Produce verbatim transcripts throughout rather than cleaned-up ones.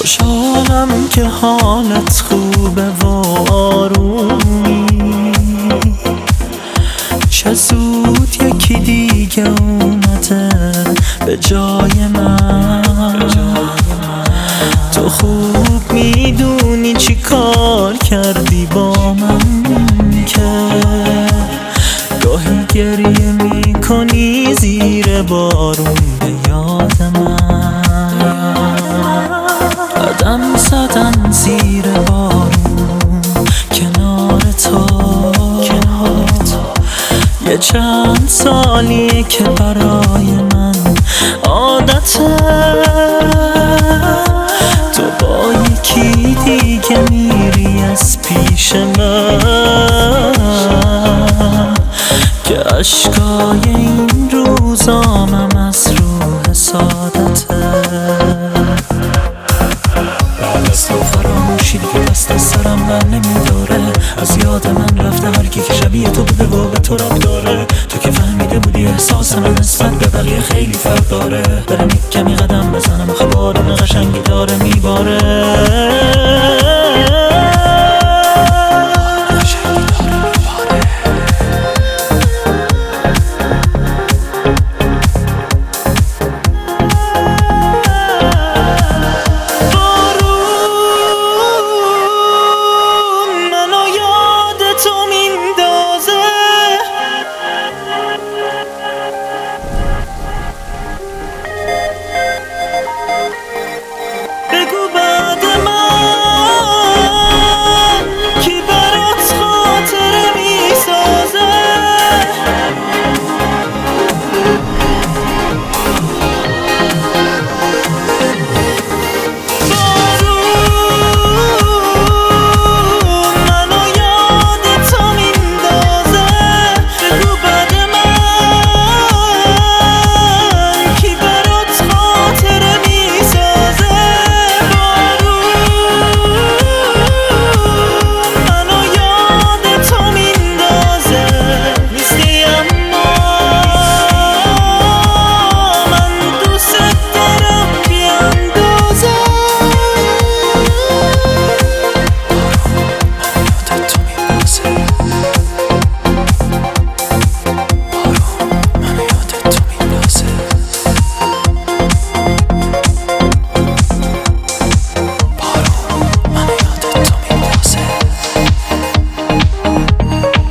خوشحالم که حالت خوبه و آرومی، چه زود یکی دیگه اومده به جای من. تو خوب میدونی چی کار کردی با من که گاهی گریه میکنی زیر بارون به یاد من. قدم زدن زیر بارون کنار تو، کنار تو یه چند سالیه که برای من عادته. تو با یکی دیگه میری از پیش من که اشکای این روزامم از روح سعادته. بعد از تو فراموشی دیگه دست از سرم من نمیداره، از یاد من رفته هرکی که شبیه تو بوده و به تو رب داره. تو که فهمیده بودی احساس من نسبت به بقیه خیلی فرق داره. برم یک کمی قدم بزنم آخه بارون قشنگی داره میباره.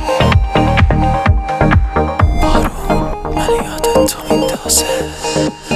تو میندازه